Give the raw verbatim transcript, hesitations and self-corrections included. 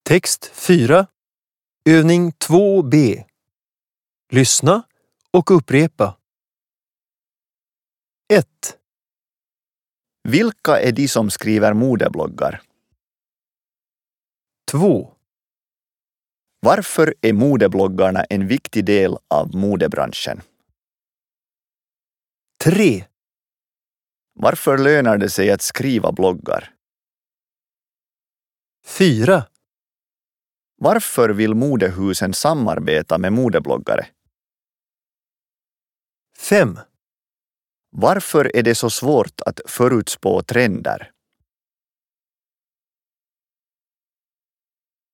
Text fyra. Övning två b. Lyssna och upprepa. ett. Vilka är de som skriver modebloggar? två. Varför är modebloggarna en viktig del av modebranschen? tre. Varför lönar det sig att skriva bloggar? fyra. Varför vill modehusen samarbeta med modebloggare? fem. Varför är det så svårt att förutspå trender?